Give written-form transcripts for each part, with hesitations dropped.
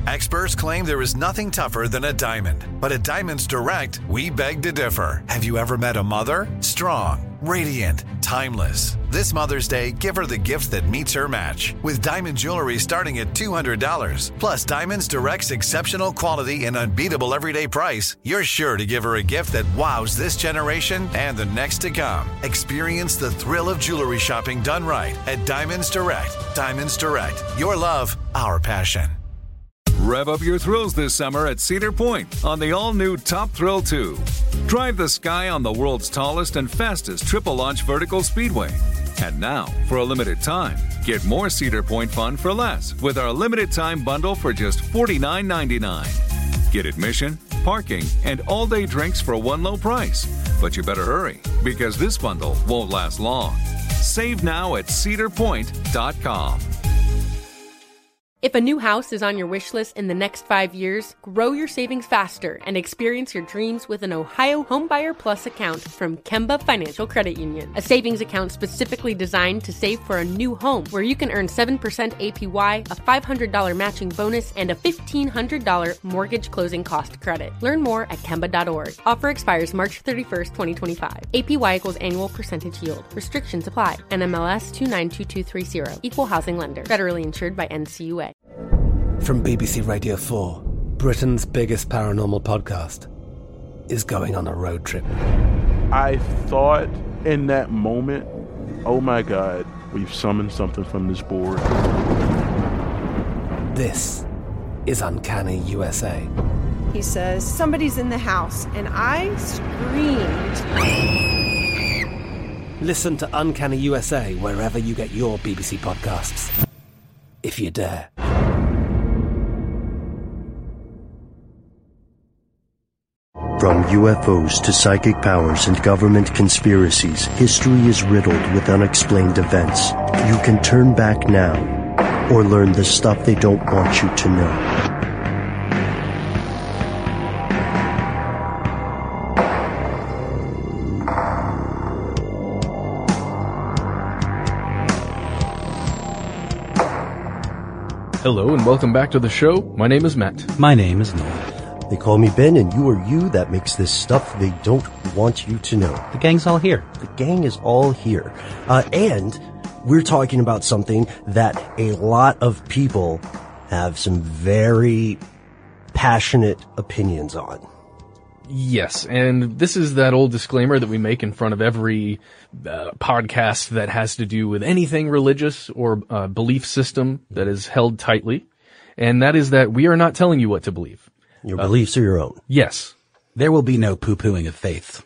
Experts claim there is nothing tougher than a diamond. But at Diamonds Direct, we beg to differ. Have you ever met a mother? Strong, radiant, timeless. This Mother's Day, give her the gift that meets her match. With diamond jewelry starting at $200. Plus Diamonds Direct's exceptional quality and unbeatable everyday price, you're sure to give her a gift that wows this generation and the next to come. Experience the thrill of jewelry shopping done right at Diamonds Direct. Diamonds Direct. Your love, our passion. Rev up your thrills this summer at Cedar Point on the all-new Top Thrill 2. Drive the sky on the world's tallest and fastest triple-launch vertical speedway. And now, for a limited time, get more Cedar Point fun for less with our limited-time bundle for just $49.99. Get admission, parking, and all-day drinks for one low price. But you better hurry, because this bundle won't last long. Save now at cedarpoint.com. If a new house is on your wish list in the next 5 years, grow your savings faster and experience your dreams with an Ohio Homebuyer Plus account from Kemba Financial Credit Union. A savings account specifically designed to save for a new home, where you can earn 7% APY, a $500 matching bonus, and a $1,500 mortgage closing cost credit. Learn more at Kemba.org. Offer expires March 31st, 2025. APY equals annual percentage yield. Restrictions apply. NMLS 292230. Equal housing lender. Federally insured by NCUA. From BBC Radio 4, Britain's biggest paranormal podcast is going on a road trip. I thought in that moment, oh my God, we've summoned something from this board. This is Uncanny USA. He says, somebody's in the house, and I screamed. Listen to Uncanny USA wherever you get your BBC podcasts, if you dare. From UFOs to psychic powers and government conspiracies, history is riddled with unexplained events. You can turn back now or learn the stuff they don't want you to know. Hello and welcome back to the show. My name is Matt. My name is Noel. They call me Ben, and you are you. That makes this stuff they don't want you to know. The gang's all here. The gang is all here. And we're talking about something that a lot of people have some very passionate opinions on. Yes, and this is that old disclaimer that we make in front of every podcast that has to do with anything religious or belief system that is held tightly, and that is that we are not telling you what to believe. Your beliefs are your own. Yes. There will be no poo-pooing of faith.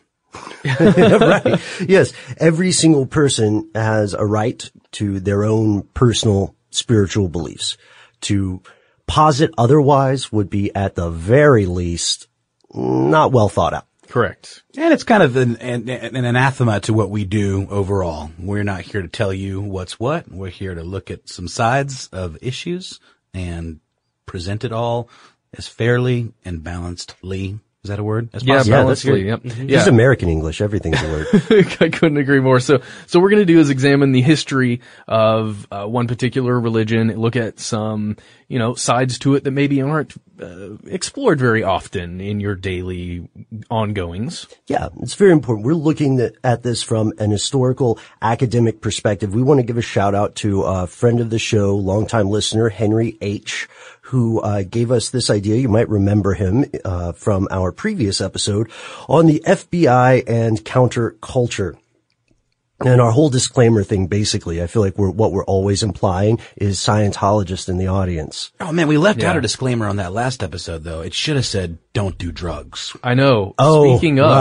Right. Yes. Every single person has a right to their own personal spiritual beliefs. To posit otherwise would be, at the very least, not well thought out. Correct. And it's kind of an anathema to what we do overall. We're not here to tell you what's what. We're here to look at some sides of issues and present it all as fairly and balancedly. Is that a word? As yeah, possible? balancedly. Yep. Mm-hmm. Just American English. Everything's a word. I couldn't agree more. So what we're going to do is examine the history of one particular religion, look at some, sides to it that maybe aren't explored very often in your daily ongoings. Yeah, it's very important. We're looking at this from an historical, academic perspective. We want to give a shout out to a friend of the show, longtime listener, Henry H., who gave us this idea. You might remember him from our previous episode on the FBI and counterculture. And our whole disclaimer thing, basically, I feel like what we're always implying is Scientologists in the audience. Oh man, we left out a disclaimer on that last episode though. It should have said, don't do drugs. I know. Oh, speaking of,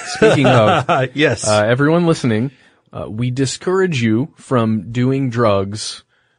yes. Everyone listening, we discourage you from doing drugs,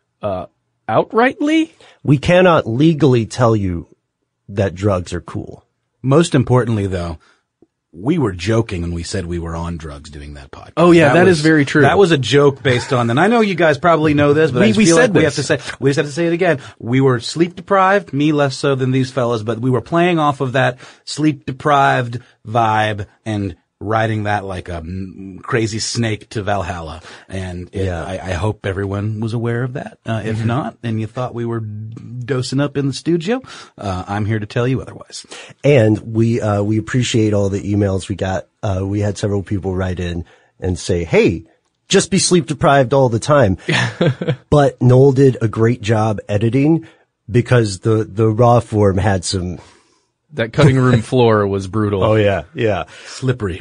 outrightly. We cannot legally tell you that drugs are cool. Most importantly though, we were joking when we said we were on drugs doing that podcast. Oh yeah, that is very true. That was a joke based on, and I know you guys probably know this, but we just have to say it again. We were sleep deprived, me less so than these fellas, but we were playing off of that sleep deprived vibe and riding that like a crazy snake to Valhalla. And I hope everyone was aware of that. If not, and you thought we were dosing up in the studio, I'm here to tell you otherwise. And we appreciate all the emails we got. We had several people write in and say, hey, just be sleep deprived all the time. But Noel did a great job editing because the raw form had some. That cutting room floor was brutal. Oh yeah. Slippery.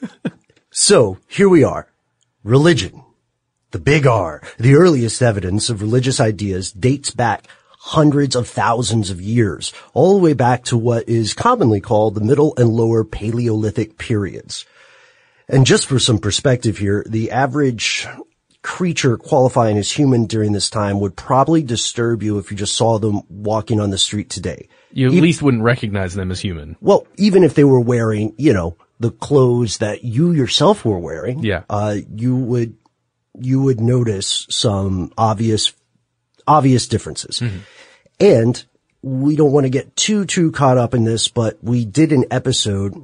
So here we are. Religion. The big R. The earliest evidence of religious ideas dates back hundreds of thousands of years, all the way back to what is commonly called the Middle and Lower Paleolithic periods. And just for some perspective here, the average creature qualifying as human during this time would probably disturb you if you just saw them walking on the street today. You at least wouldn't recognize them as human. Well, even if they were wearing, the clothes that you yourself were wearing, you would notice some obvious differences. Mm-hmm. And we don't want to get too caught up in this, but we did an episode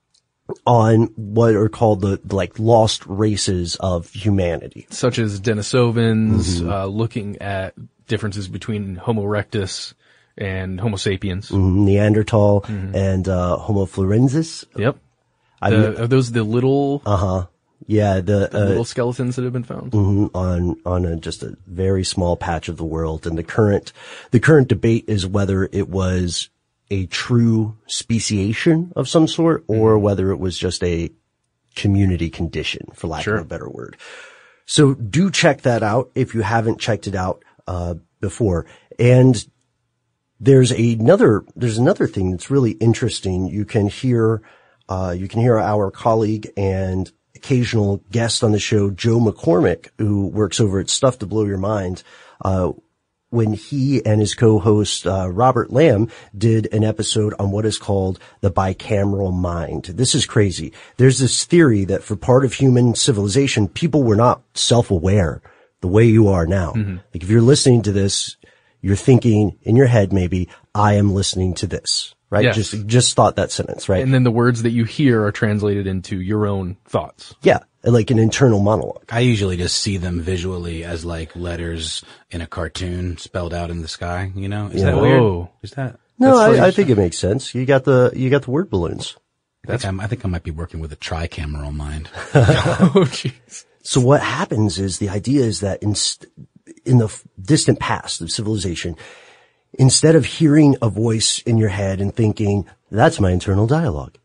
on what are called the lost races of humanity. Such as Denisovans, looking at differences between Homo erectus and Homo sapiens. Neanderthal and Homo florensis. Yep. Are those the little... Yeah, the little skeletons that have been found on just a very small patch of the world. And the current debate is whether it was a true speciation of some sort or whether it was just a community condition, for lack of a better word. So do check that out if you haven't checked it out before. And there's another thing that's really interesting. You can hear our colleague and occasional guest on the show, Joe McCormick, who works over at Stuff to Blow Your Mind, when he and his co-host, Robert Lamb, did an episode on what is called the bicameral mind. This is crazy. There's this theory that for part of human civilization, people were not self-aware the way you are now. Like if you're listening to this, you're thinking in your head, maybe, I am listening to this. Right? Yes. Just thought that sentence, right? And then the words that you hear are translated into your own thoughts. Yeah. Like an internal monologue. I usually just see them visually as like letters in a cartoon spelled out in the sky, Is that weird? Is that? No, I think it makes sense. You got the word balloons. I think I might be working with a tricameral mind. Oh, jeez. So what happens is the idea is that in the distant past of civilization, instead of hearing a voice in your head and thinking, that's my internal dialogue,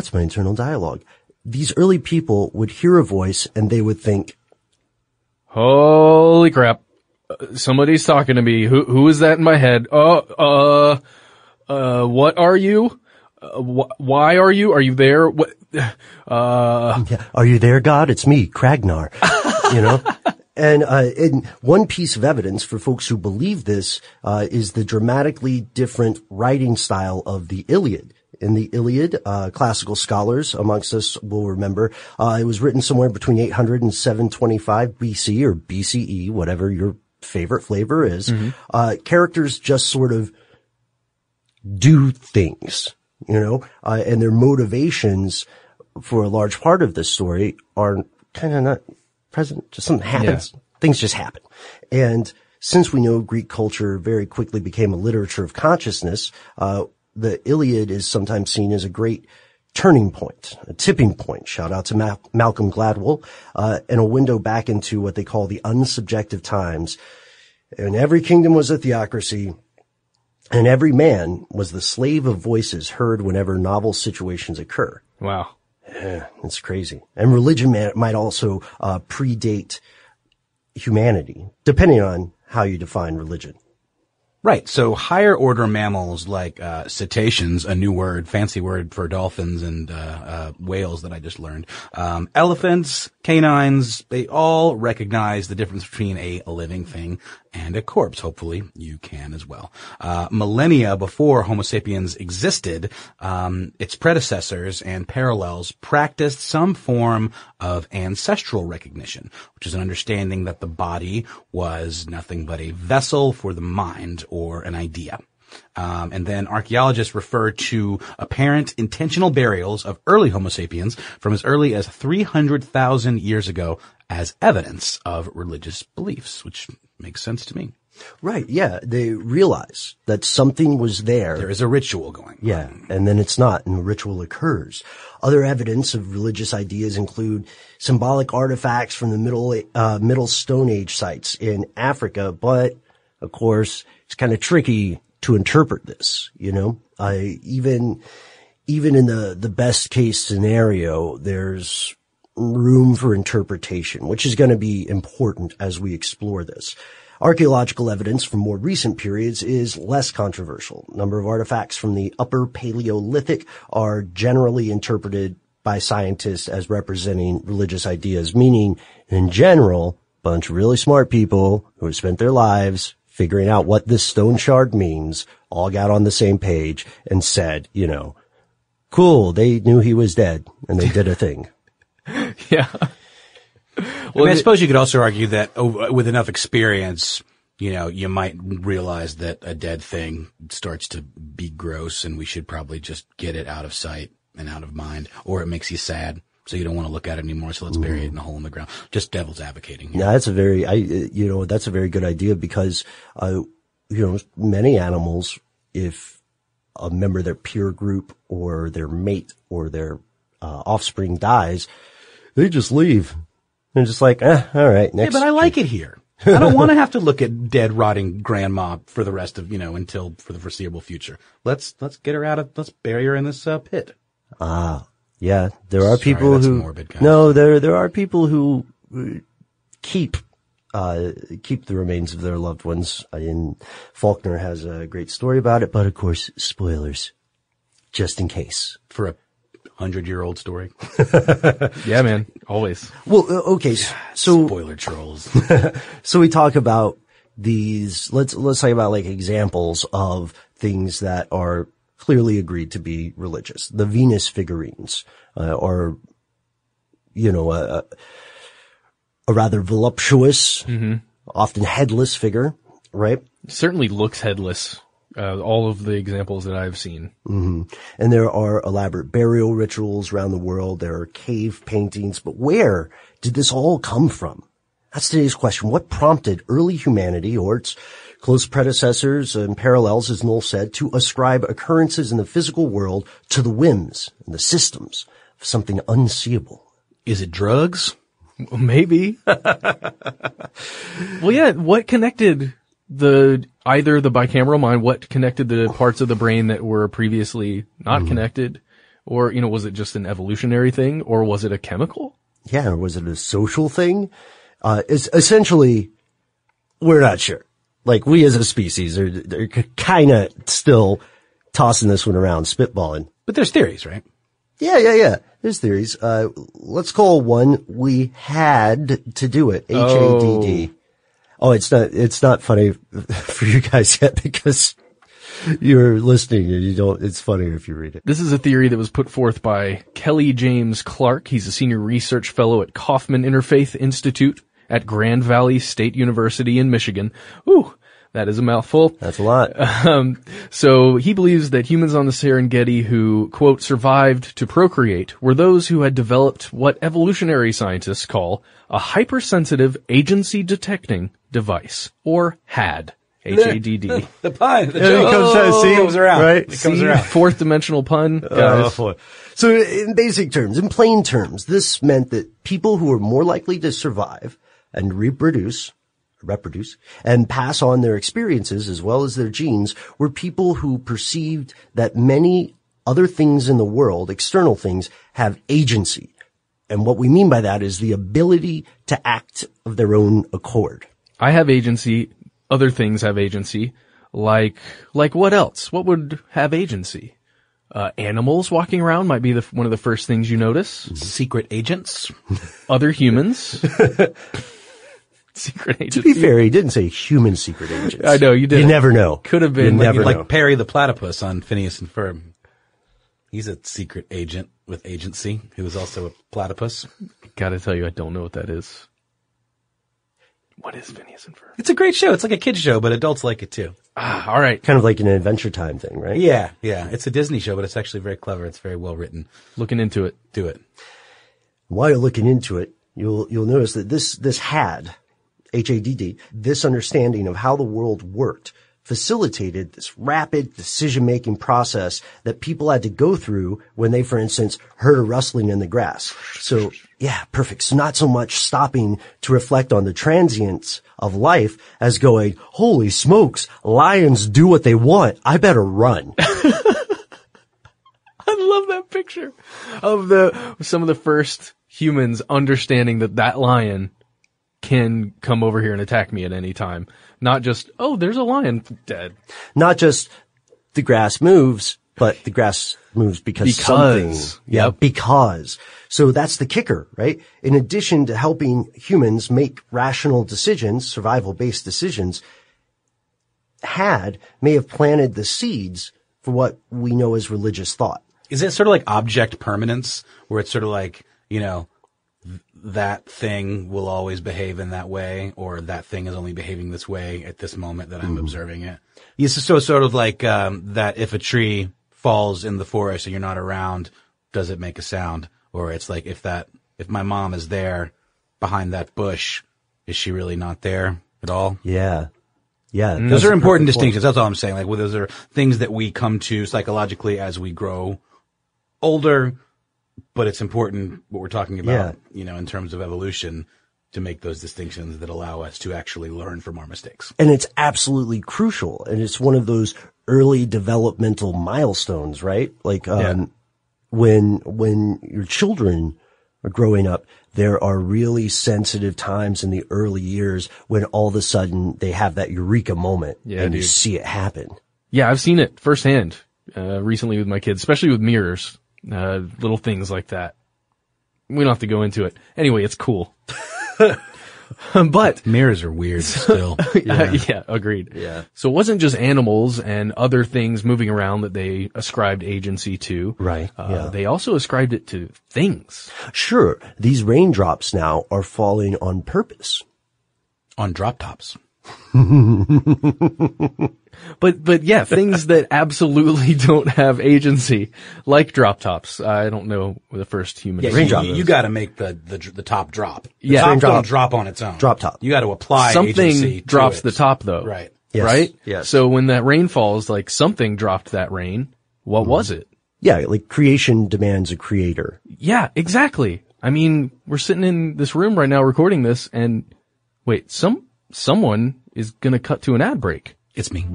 these early people would hear a voice and they would think, holy crap, somebody's talking to me. Who is that in my head? What are you? Why are you? Are you there? What? Are you there, God? It's me, Kragnar. And one piece of evidence for folks who believe this, is the dramatically different writing style of the Iliad. In the Iliad, classical scholars amongst us will remember, it was written somewhere between 800 and 725 BC or BCE, whatever your favorite flavor is. Characters just sort of do things, and their motivations for a large part of this story are kind of not present. Just something happens. Yeah. Things just happen. And since we know Greek culture very quickly became a literature of consciousness, the Iliad is sometimes seen as a great turning point, a tipping point. Shout out to Malcolm Gladwell, and a window back into what they call the unsubjective times. And every kingdom was a theocracy, and every man was the slave of voices heard whenever novel situations occur. Wow. Yeah, it's crazy. And religion might also predate humanity, depending on how you define religion. Right. So higher order mammals like cetaceans, a new word, fancy word for dolphins and whales that I just learned. Elephants, canines, they all recognize the difference between a living thing and a corpse. Hopefully you can as well. Millennia before Homo sapiens existed, its predecessors and parallels practiced some form of ancestral recognition, which is an understanding that the body was nothing but a vessel for the mind or an idea. And then archaeologists refer to apparent intentional burials of early Homo sapiens from as early as 300,000 years ago as evidence of religious beliefs, which makes sense to me. Right, yeah. They realize that something was there. There is a ritual going on. Yeah, and then it's not, and the ritual occurs. Other evidence of religious ideas include symbolic artifacts from the Middle Stone Age sites in Africa, but, of course, it's kind of tricky to interpret this, you know? Even in the best case scenario, there's room for interpretation, which is going to be important as we explore this. Archaeological evidence from more recent periods is less controversial. A number of artifacts from the Upper Paleolithic are generally interpreted by scientists as representing religious ideas, meaning, in general, a bunch of really smart people who have spent their lives figuring out what this stone shard means all got on the same page and said, you know, cool, they knew he was dead, and they did a thing. Yeah. Well, I suppose you could also argue that with enough experience, you know, you might realize that a dead thing starts to be gross and we should probably just get it out of sight and out of mind, or it makes you sad. So you don't want to look at it anymore. So let's bury it in a hole in the ground. Just devil's advocating here. Yeah, that's a very good idea because, many animals, if a member of their peer group or their mate or their offspring dies, they just leave. They're just like, all right, next. Yeah, but I like it here. I don't want to have to look at dead, rotting grandma for the rest of, until for the foreseeable future. Let's get her let's bury her in this pit. Yeah, there are people who, morbid, guys. No, there are people who keep the remains of their loved ones. And Faulkner has a great story about it, but of course, spoilers, just in case. For a 100-year-old story. Yeah, man. Always. Well, okay. So spoiler trolls. So we talk about these, let's talk about like examples of things that are clearly agreed to be religious. The Venus figurines, are, a rather voluptuous, often headless figure, right? Certainly looks headless. All of the examples that I've seen. Mm-hmm. And there are elaborate burial rituals around the world. There are cave paintings. But where did this all come from? That's today's question. What prompted early humanity or its close predecessors and parallels, as Noel said, to ascribe occurrences in the physical world to the whims and the systems of something unseeable? Is it drugs? Maybe. Well, yeah, what connected either the bicameral mind, what connected the parts of the brain that were previously not connected? Or, was it just an evolutionary thing? Or was it a chemical? Yeah, or was it a social thing? Essentially, we're not sure. Like, we as a species are kind of still tossing this one around, spitballing. But there's theories, right? Yeah. There's theories. Let's call one we had to do it. HADD. Oh, it's not funny for you guys yet because you're listening and it's funnier if you read it. This is a theory that was put forth by Kelly James Clark. He's a senior research fellow at Kaufman Interfaith Institute at Grand Valley State University in Michigan. Ooh, that is a mouthful. That's a lot. So he believes that humans on the Serengeti who, quote, survived to procreate were those who had developed what evolutionary scientists call a hypersensitive agency detecting device, or HAD. HADD. The pun. The joke. Comes around. Right? It comes around. Fourth dimensional pun, guys. So in basic terms, in plain terms, this meant that people who were more likely to survive and reproduce, and pass on their experiences as well as their genes were people who perceived that many other things in the world, external things, have agency. And what we mean by that is the ability to act of their own accord. I have agency. Other things have agency. Like what else? What would have agency? Animals walking around might be one of the first things you notice. Secret agents. Other humans. Secret agents. To be fair, he didn't say human secret agents. I know, you did. You never know. Could have been. Like Perry the Platypus on Phineas and Ferb. He's a secret agent with agency who is also a platypus. Gotta tell you, I don't know what that is. What is Phineas and Ferb? It's a great show. It's like a kid's show, but adults like it too. Ah, all right. Kind of like an Adventure Time thing, right? Yeah. It's a Disney show, but it's actually very clever. It's very well written. Looking into it. Do it. While you're looking into it, you'll notice that this HADD, H-A-D-D, this understanding of how the world worked facilitated this rapid decision-making process that people had to go through when they, for instance, heard a rustling in the grass. So, yeah, perfect. So not so much stopping to reflect on the transience of life as going, holy smokes, lions do what they want. I better run. I love that picture of some of the first humans understanding that lion can come over here and attack me at any time. Not just, oh, there's a lion dead. Not just the grass moves, but the grass moves because something. Yeah, yep. Because. So that's the kicker, right? In addition to helping humans make rational decisions, survival-based decisions, HADD may have planted the seeds for what we know as religious thought. Is it sort of like object permanence, where it's sort of like, that thing will always behave in that way, or that thing is only behaving this way at this moment that I'm observing it? Yes, so sort of like that if a tree falls in the forest and you're not around, does it make a sound? Or it's like if my mom is there behind that bush, is she really not there at all? Yeah. Yeah. Those are important distinctions. That's all I'm saying. Like, those are things that we come to psychologically as we grow older. But it's important what we're talking about, in terms of evolution, to make those distinctions that allow us to actually learn from our mistakes. And it's absolutely crucial. And it's one of those early developmental milestones, right? Like, when your children are growing up, there are really sensitive times in the early years when all of a sudden they have that eureka moment and you see it happen. Yeah, I've seen it firsthand, recently with my kids, especially with mirrors. Little things like that. We don't have to go into it. Anyway, it's cool. But mirrors are weird still. Yeah, agreed. Yeah. So it wasn't just animals and other things moving around that they ascribed agency to. Right. They also ascribed it to things. Sure. These raindrops now are falling on purpose. On drop tops. But yeah, things that absolutely don't have agency, like drop tops. I don't know the first human. Yeah, you got to make the top drop. The top don't drop on its own. Drop top. You got to apply something agency to drops it. the top though. Right. Yes. Right. Yes. So when that rain falls, like something dropped that rain. What was it? Yeah, like creation demands a creator. Yeah, exactly. I mean, we're sitting in this room right now recording this, and wait, someone is gonna cut to an ad break. It's me.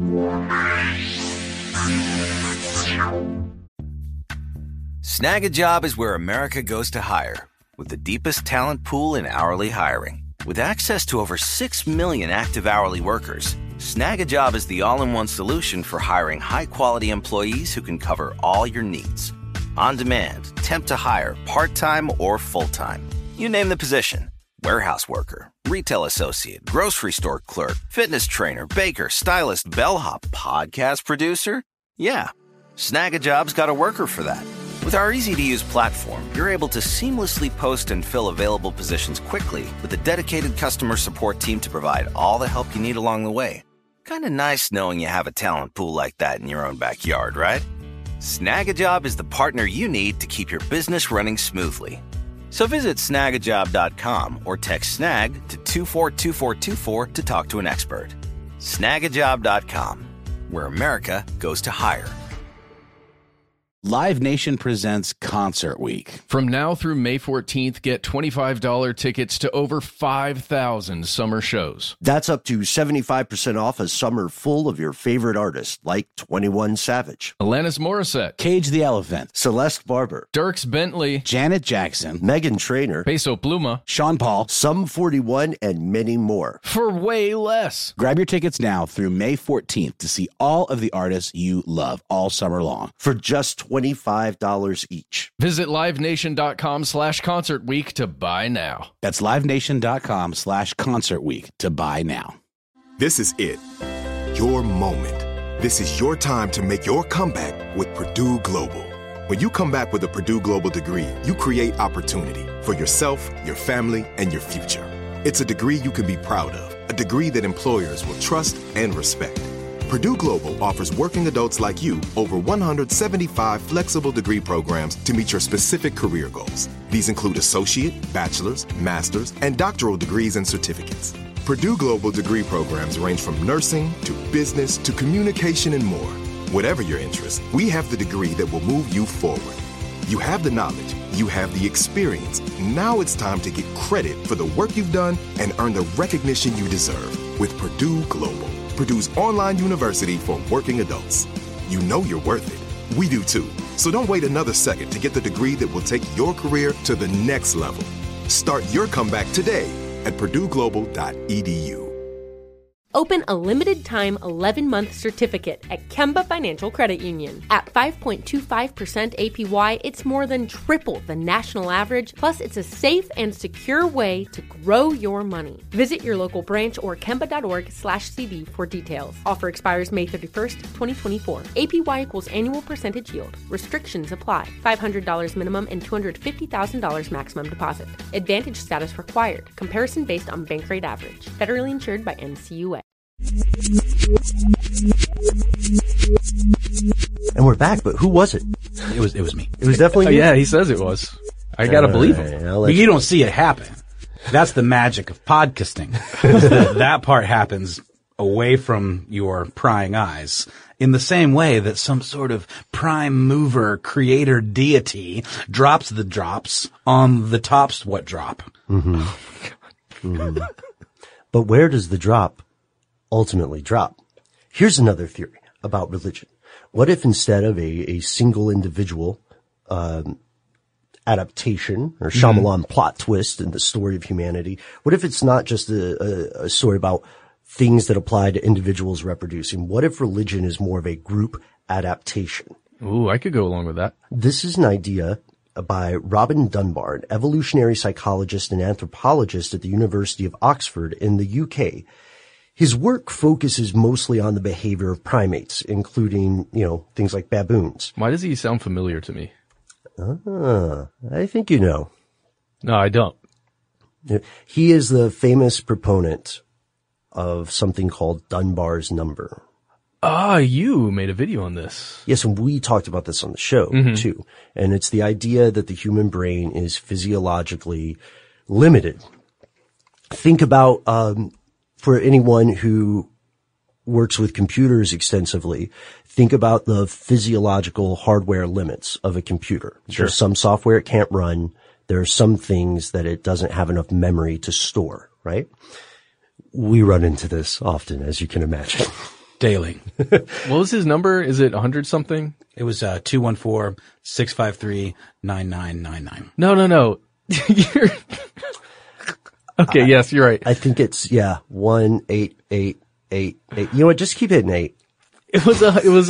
Snag a Job is where America goes to hire, with the deepest talent pool in hourly hiring. With access to over 6 million active hourly workers, Snag a Job is the all-in-one solution for hiring high-quality employees who can cover all your needs. On demand, temp to hire, part-time or full-time. You name the position. Warehouse worker, retail associate, grocery store clerk, fitness trainer, baker, stylist, bellhop, podcast producer. Yeah, Snag a Job's got a worker for that. With our easy-to-use platform, you're able to seamlessly post and fill available positions quickly with a dedicated customer support team to provide all the help you need along the way. Kind of nice knowing you have a talent pool like that in your own backyard, right? Snag a Job is the partner you need to keep your business running smoothly. So visit snagajob.com or text snag to 242424 to talk to an expert. Snagajob.com, where America goes to hire. Live Nation presents Concert Week. From now through May 14th, get $25 tickets to over 5,000 summer shows. That's up to 75% off a summer full of your favorite artists, like 21 Savage, Alanis Morissette, Cage the Elephant, Celeste Barber, Dierks Bentley, Janet Jackson, Meghan Trainor, Peso Pluma, Sean Paul, Sum 41, and many more. For way less. Grab your tickets now through May 14th to see all of the artists you love all summer long. For just $25 each. Visit livenation.com/concert week to buy now. That's livenation.com/concert week to buy now. This is it. Your moment. This is your time to make your comeback with Purdue Global. When you come back with a Purdue Global degree, you create opportunity for yourself, your family, and your future. It's a degree you can be proud of, a degree that employers will trust and respect. Purdue Global offers working adults like you over 175 flexible degree programs to meet your specific career goals. These include associate, bachelor's, master's, and doctoral degrees and certificates. Purdue Global degree programs range from nursing to business to communication and more. Whatever your interest, we have the degree that will move you forward. You have the knowledge, you have the experience. Now it's time to get credit for the work you've done and earn the recognition you deserve with Purdue Global, Purdue's online university for working adults. You know you're worth it. We do too. So don't wait another second to get the degree that will take your career to the next level. Start your comeback today at purdueglobal.edu. Open a limited-time 11-month certificate at Kemba Financial Credit Union. At 5.25% APY, it's more than triple the national average, plus it's a safe and secure way to grow your money. Visit your local branch or kemba.org/CD for details. Offer expires May 31st, 2024. APY equals annual percentage yield. Restrictions apply. $500 minimum and $250,000 maximum deposit. Advantage status required. Comparison based on bank rate average. Federally insured by NCUA. And we're back, but who was it? It was me. It was definitely you? Yeah, he says it was. I gotta believe him. But you don't see it happen. That's the magic of podcasting. That part happens away from your prying eyes. In the same way that some sort of prime mover creator deity drops the drops on the tops what drop. Mm-hmm. Mm-hmm. But where does the drop ultimately drop? Here's another theory about religion. What if instead of a single individual adaptation or Shyamalan plot twist in the story of humanity, what if it's not just a story about things that apply to individuals reproducing? What if religion is more of a group adaptation? Ooh, I could go along with that. This is an idea by Robin Dunbar, an evolutionary psychologist and anthropologist at the University of Oxford in the UK. His work focuses mostly on the behavior of primates, including, things like baboons. Why does he sound familiar to me? I think you know. No, I don't. He is the famous proponent of something called Dunbar's number. You made a video on this. Yes, and we talked about this on the show, too. And it's the idea that the human brain is physiologically limited. Think about, for anyone who works with computers extensively, think about the physiological hardware limits of a computer. Sure. There's some software it can't run. There are some things that it doesn't have enough memory to store, right? We run into this often, as you can imagine. Daily. What was his number? Is it 100 something? It was 214-653-9999. No. Okay, yes, you're right. I think it's 18888. You know what? Just keep hitting 8. It was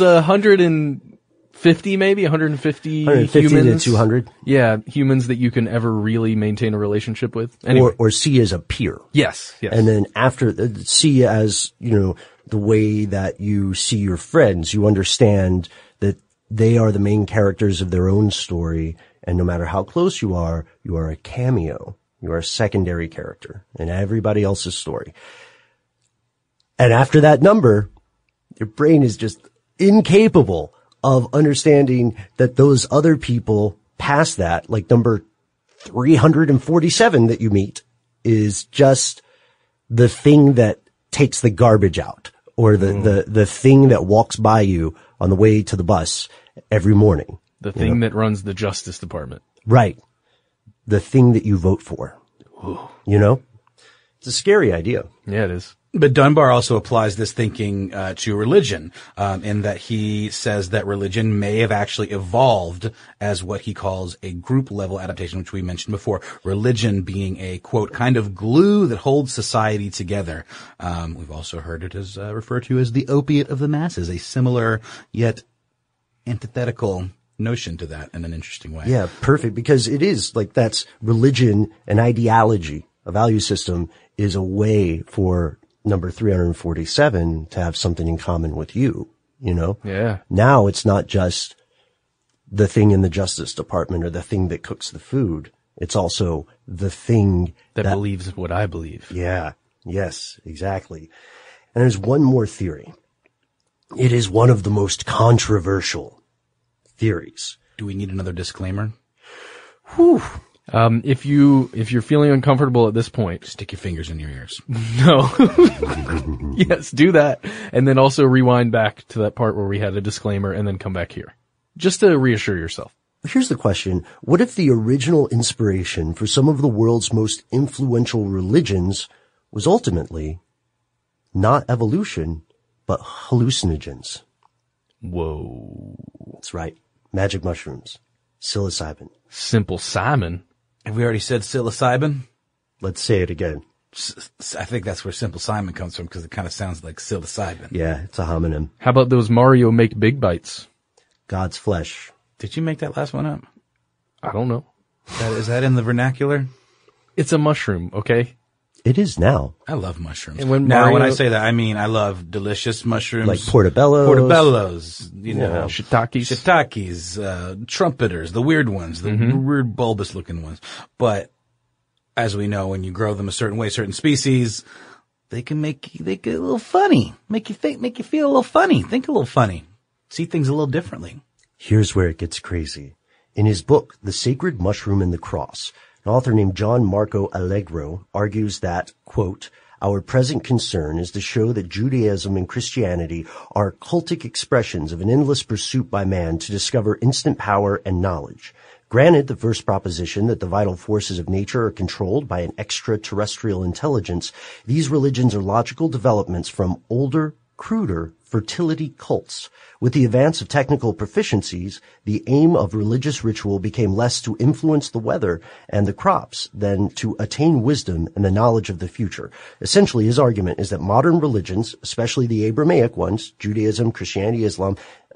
150 maybe, 150 humans. To 200. Yeah, humans that you can ever really maintain a relationship with. Anyway. Or see as a peer. Yes. And then after, see as, the way that you see your friends. You understand that they are the main characters of their own story, and no matter how close you are a cameo. You are a secondary character in everybody else's story. And after that number, your brain is just incapable of understanding that those other people past that, like number 347 that you meet, is just the thing that takes the garbage out, or the thing that walks by you on the way to the bus every morning. The thing that runs the Justice Department. Right. The thing that you vote for. Ooh. It's a scary idea. Yeah, it is. But Dunbar also applies this thinking to religion, in that he says that religion may have actually evolved as what he calls a group-level adaptation, which we mentioned before. Religion being a, quote, kind of glue that holds society together. We've also heard it as referred to as the opiate of the masses, a similar yet antithetical notion to that in an interesting way. Yeah, perfect. Because it is like that's religion, an ideology, a value system is a way for number 347 to have something in common with you, Yeah. Now it's not just the thing in the Justice Department or the thing that cooks the food. It's also the thing that believes what I believe. Yeah. Yes, exactly. And there's one more theory. It is one of the most controversial theories. Do we need another disclaimer? Whew. If you're feeling uncomfortable at this point, stick your fingers in your ears. No. Yes, do that. And then also rewind back to that part where we had a disclaimer and then come back here. Just to reassure yourself. Here's the question. What if the original inspiration for some of the world's most influential religions was ultimately not evolution, but hallucinogens? Whoa. That's right. Magic mushrooms. Psilocybin. Simple Simon. Have we already said psilocybin? Let's say it again. I think that's where Simple Simon comes from because it kind of sounds like psilocybin. Yeah, it's a homonym. How about those Mario Make Big Bites? God's flesh. Did you make that last one up? I don't know. Is that in the vernacular? It's a mushroom, okay? It is now. I love mushrooms. And when I say that, I mean I love delicious mushrooms. Like portobellos. You know. Shiitakes, trumpeters, the weird ones, the weird bulbous looking ones. But as we know, when you grow them a certain way, certain species, they can make you a little funny. Make you feel a little funny. Think a little funny. See things a little differently. Here's where it gets crazy. In his book, The Sacred Mushroom and the Cross, an author named John Marco Allegro argues that, quote, our present concern is to show that Judaism and Christianity are cultic expressions of an endless pursuit by man to discover instant power and knowledge. Granted the first proposition that the vital forces of nature are controlled by an extraterrestrial intelligence, these religions are logical developments from older, cruder fertility cults. With the advance of technical proficiencies, the aim of religious ritual became less to influence the weather and the crops than to attain wisdom and the knowledge of the future. Essentially, his argument is that modern religions, especially the Abrahamic ones, Judaism, Christianity, Islam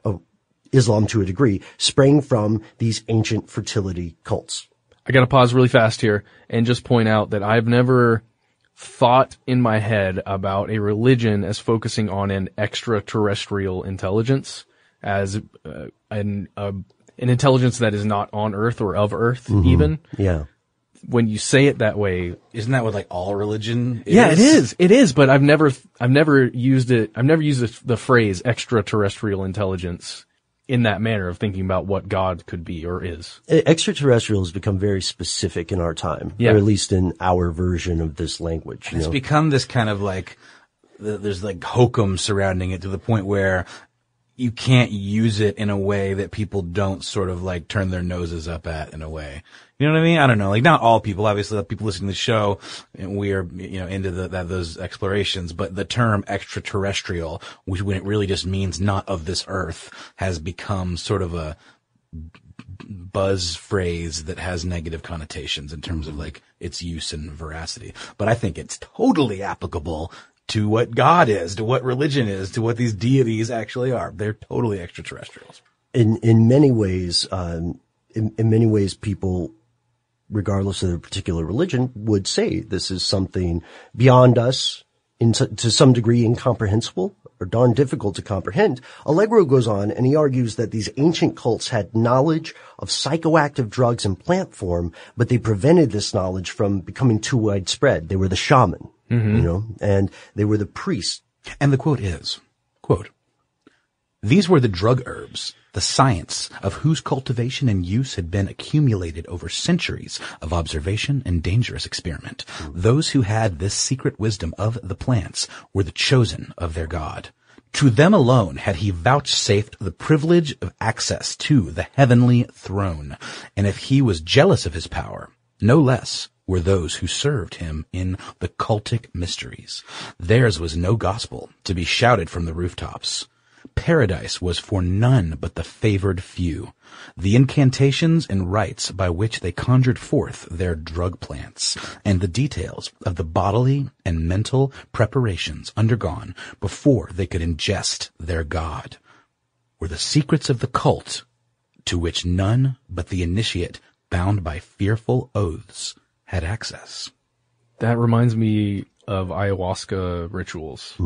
to a degree, sprang from these ancient fertility cults. I gotta pause really fast here and just point out that I've never thought in my head about a religion as focusing on an extraterrestrial intelligence, as an intelligence that is not on Earth or of Earth, even. Yeah. When you say it that way, isn't that what like all religion is? Yeah, it is. It is, but I've never used it. I've never used the phrase extraterrestrial intelligence in that manner of thinking about what God could be or is. Extraterrestrial has become very specific in our time, or at least in our version of this language. It's become this kind of like, there's like hokum surrounding it to the point where you can't use it in a way that people don't sort of like turn their noses up at in a way. You know what I mean? I don't know. Like not all people, obviously, people listening to the show, and we are, into those explorations, but the term extraterrestrial, which when it really just means not of this earth, has become sort of a buzz phrase that has negative connotations in terms of like its use and veracity. But I think it's totally applicable to what God is, to what religion is, to what these deities actually are. They're totally extraterrestrials. In many ways, people, regardless of their particular religion, would say this is something beyond us, to some degree incomprehensible or darn difficult to comprehend. Allegro goes on and he argues that these ancient cults had knowledge of psychoactive drugs in plant form, but they prevented this knowledge from becoming too widespread. They were the shaman, and they were the priests. And the quote is, quote, these were the drug herbs, the science of whose cultivation and use had been accumulated over centuries of observation and dangerous experiment. Those who had this secret wisdom of the plants were the chosen of their God. To them alone had he vouchsafed the privilege of access to the heavenly throne. And if he was jealous of his power, no less were those who served him in the cultic mysteries. Theirs was no gospel to be shouted from the rooftops. Paradise was for none but the favored few. The incantations and rites by which they conjured forth their drug plants, and the details of the bodily and mental preparations undergone before they could ingest their god, were the secrets of the cult to which none but the initiate, bound by fearful oaths, had access. That reminds me of ayahuasca rituals.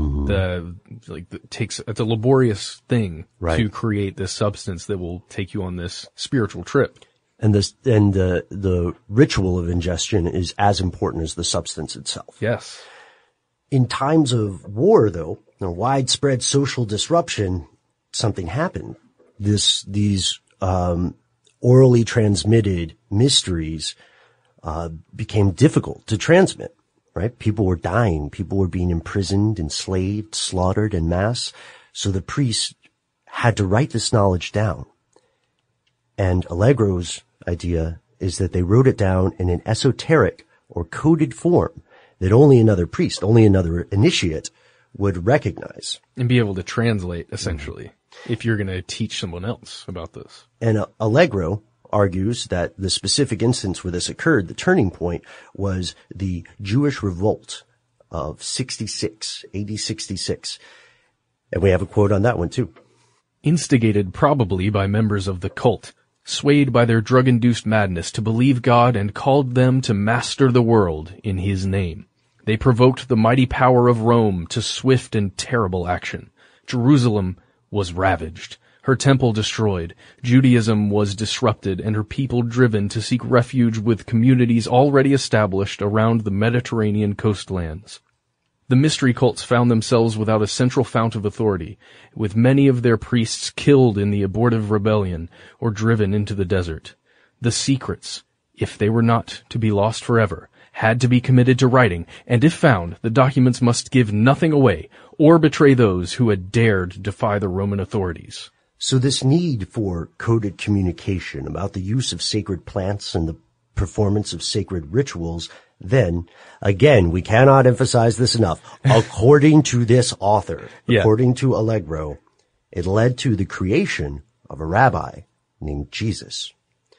It's a laborious thing to create this substance that will take you on this spiritual trip. And the ritual of ingestion is as important as the substance itself. Yes. In times of war, though, widespread social disruption, something happened. These orally transmitted mysteries became difficult to transmit, right? People were dying. People were being imprisoned, enslaved, slaughtered en masse. So the priests had to write this knowledge down. And Allegro's idea is that they wrote it down in an esoteric or coded form that only another priest, only another initiate would recognize. And be able to translate, essentially, if you're going to teach someone else about this. And Allegro argues that the specific instance where this occurred, the turning point, was the Jewish revolt of 66, AD 66. And we have a quote on that one, too. Instigated probably by members of the cult, swayed by their drug-induced madness to believe God and called them to master the world in his name. They provoked the mighty power of Rome to swift and terrible action. Jerusalem was ravaged, her temple destroyed, Judaism was disrupted, and her people driven to seek refuge with communities already established around the Mediterranean coastlands. The mystery cults found themselves without a central fount of authority, with many of their priests killed in the abortive rebellion or driven into the desert. The secrets, if they were not to be lost forever, had to be committed to writing, and if found, the documents must give nothing away or betray those who had dared defy the Roman authorities. So this need for coded communication about the use of sacred plants and the performance of sacred rituals, then, again, we cannot emphasize this enough, according to this author, according to Allegro, it led to the creation of a rabbi named Jesus.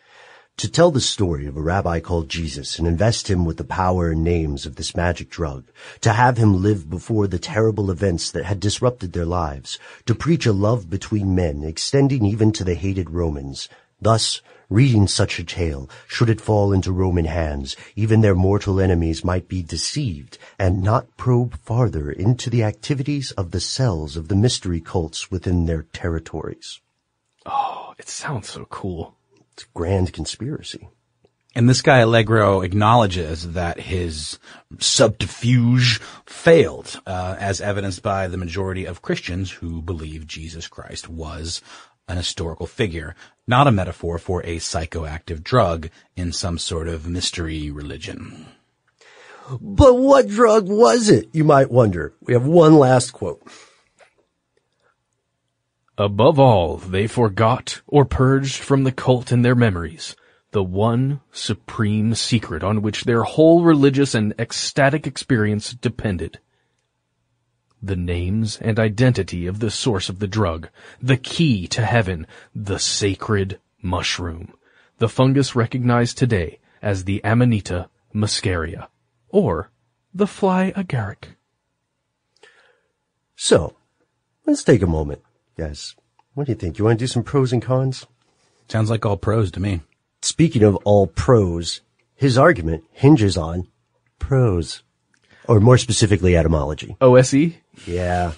To tell the story of a rabbi called Jesus and invest him with the power and names of this magic drug, to have him live before the terrible events that had disrupted their lives, to preach a love between men, extending even to the hated Romans. Thus, reading such a tale, should it fall into Roman hands, even their mortal enemies might be deceived and not probe farther into the activities of the cells of the mystery cults within their territories. Oh, it sounds so cool. It's a grand conspiracy. And this guy Allegro acknowledges that his subterfuge failed, as evidenced by the majority of Christians who believe Jesus Christ was an historical figure, not a metaphor for a psychoactive drug in some sort of mystery religion. But what drug was it, you might wonder? We have one last quote. Above all, they forgot or purged from the cult in their memories the one supreme secret on which their whole religious and ecstatic experience depended. The names and identity of the source of the drug, the key to heaven, the sacred mushroom, the fungus recognized today as the Amanita muscaria, or the fly agaric. So, let's take a moment, guys. What do you think? You want to do some pros and cons? Sounds like all pros to me. Speaking of all pros, his argument hinges on prose, or more specifically etymology. OSE? Yeah.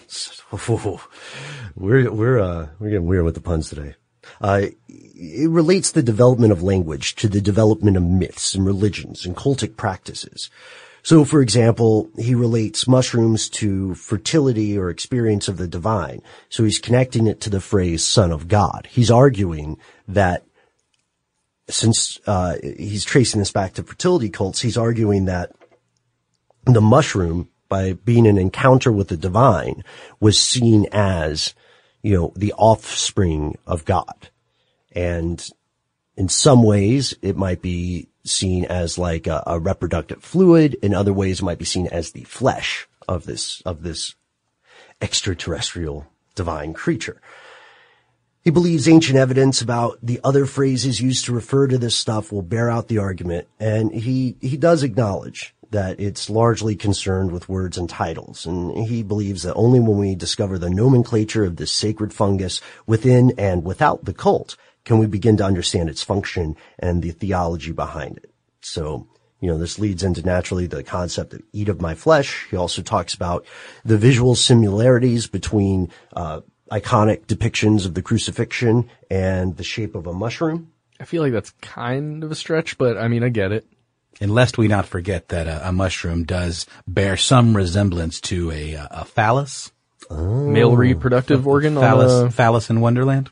We're getting weird with the puns today. It relates the development of language to the development of myths and religions and cultic practices. So, for example, he relates mushrooms to fertility or experience of the divine. So he's connecting it to the phrase son of God. He's arguing that since he's tracing this back to fertility cults, he's arguing that the mushroom, by being an encounter with the divine, was seen as, the offspring of God. And in some ways, it might be seen as like a reproductive fluid. In other ways, it might be seen as the flesh of this extraterrestrial divine creature. He believes ancient evidence about the other phrases used to refer to this stuff will bear out the argument, and he does acknowledge that it's largely concerned with words and titles, and he believes that only when we discover the nomenclature of this sacred fungus within and without the cult can we begin to understand its function and the theology behind it. So, this leads into naturally the concept of eat of my flesh. He also talks about the visual similarities between iconic depictions of the crucifixion and the shape of a mushroom. I feel like that's kind of a stretch, but I mean, I get it. And lest we not forget that a mushroom does bear some resemblance to a phallus. Male reproductive organ. Phallus in Wonderland.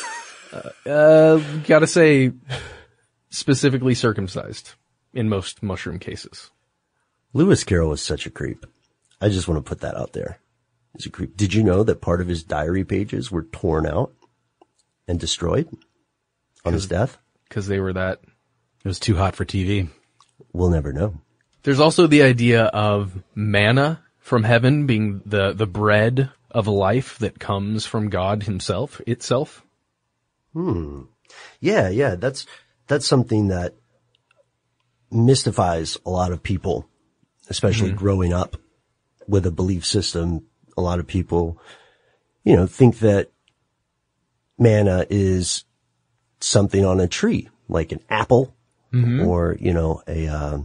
Gotta say, specifically circumcised in most mushroom cases. Lewis Carroll was such a creep. I just want to put that out there. He's a creep. Did you know that part of his diary pages were torn out and destroyed on his death? Because they were that. It was too hot for TV. We'll never know. There's also the idea of manna from heaven being the bread of life that comes from God himself, itself. Yeah. That's something that mystifies a lot of people, especially growing up with a belief system. A lot of people, think that manna is something on a tree, like an apple, or, a,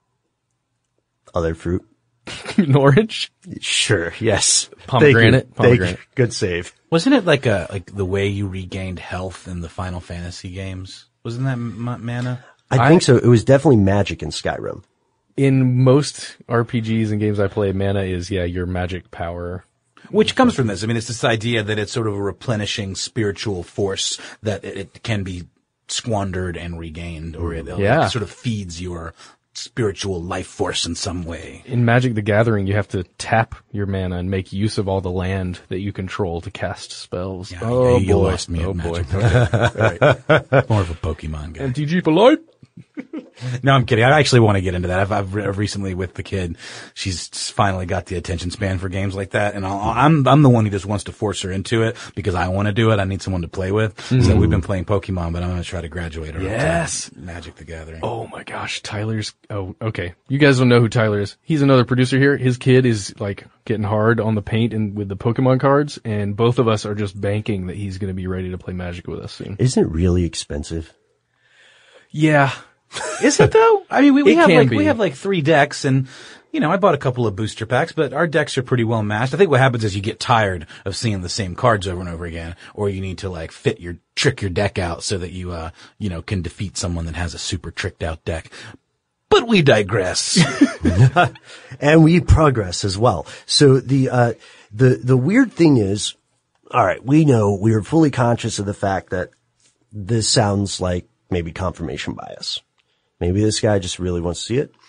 other fruit. An orange? Sure, yes. Pomegranate. Good save. Wasn't it like the way you regained health in the Final Fantasy games? Wasn't that manna? I think so. It was definitely magic in Skyrim. In most RPGs and games I play, mana is, your magic power. Which comes from this. I mean, it's this idea that it's sort of a replenishing spiritual force that it can be squandered and regained, or it sort of feeds your spiritual life force in some way. In Magic the Gathering, you have to tap your mana and make use of all the land that you control to cast spells. Yeah, you lost me at Magic. Right. More of a Pokemon guy. MTG for life. No, I'm kidding. I actually want to get into that. I've recently with the kid, she's finally got the attention span for games like that, and I'm the one who just wants to force her into it because I want to do it. I need someone to play with. So we've been playing Pokemon, but I'm going to try to graduate her. Yes, Magic the Gathering. Oh my gosh, Tyler's. Oh, okay. You guys don't know who Tyler is. He's another producer here. His kid is like getting hard on the paint and with the Pokemon cards, and both of us are just banking that he's going to be ready to play Magic with us soon. Isn't it really expensive? Yeah. Is it though? I mean, we have like 3 decks, and I bought a couple of booster packs, but our decks are pretty well matched. I think what happens is you get tired of seeing the same cards over and over again, or you need to like trick your deck out so that you can defeat someone that has a super tricked out deck. But we digress. And we progress as well. So the weird thing is, all right, we know we're fully conscious of the fact that this sounds like maybe confirmation bias. Maybe this guy just really wants to see it.